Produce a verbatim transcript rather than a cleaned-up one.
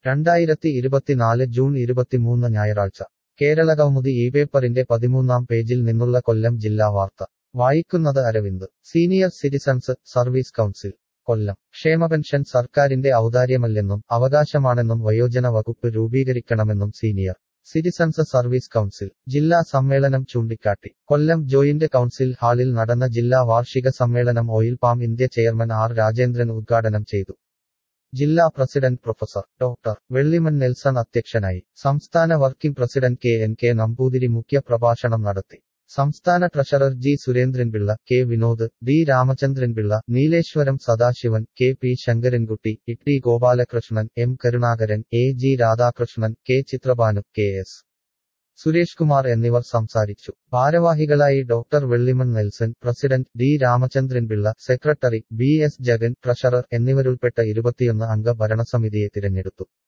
രണ്ടായിരത്തി ഇരുപത്തിനാല് ജൂൺ ഇരുപത്തിമൂന്ന് ഞായറാഴ്ച കേരളകൗമുദി ഈ പേപ്പറിന്റെ പതിമൂന്നാം പേജിൽ നിന്നുള്ള കൊല്ലം ജില്ലാ വാർത്ത വായിക്കുന്നത് Aravind. Senior citizens service council Kollam. ക്ഷേമപെൻഷൻ സർക്കാരിന്റെ ഔദാര്യമല്ലെന്നും അവകാശമാണെന്നും വയോജന വകുപ്പ് രൂപീകരിക്കണമെന്നും സീനിയർ സിറ്റിസൺസ് സർവീസ് കൗൺസിൽ ജില്ലാ സമ്മേളനം ചൂണ്ടിക്കാട്ടി. കൊല്ലം ജോയിന്റ് കൗൺസിൽ ഹാളിൽ നടന്ന ജില്ലാ വാർഷിക സമ്മേളനം Oil Palm India chairman R Rajendran ഉദ്ഘാടനം ചെയ്തു. ജില്ലാ president professor doctor Vellimon Nelson അധ്യക്ഷനായി. സംസ്ഥാന working president K N K Namboothiri മുഖ്യ പ്രഭാഷണം നടത്തി. സംസ്ഥാന treasurer G Surendranpillai, K Vinod, D Ramachandranpillai, Neeleswaram Sadasivan, K P Sankarankutty, E T Gopalakrishnan, M Karunakaran, A G Radhakrishnan, K Chithrabhanu, K S Suresh Kumar എന്നിവർ സംസാരിച്ചു. ഭാരവാഹികളായി doctor Vellimon Nelson, president D Ramachandranpillai, secretary B S Jagan, treasurer എന്നിവരുൾപ്പെട്ട ഇരുപത്തിയൊന്ന് അംഗ ഭരണസമിതിയെ തിരഞ്ഞെടുത്തു.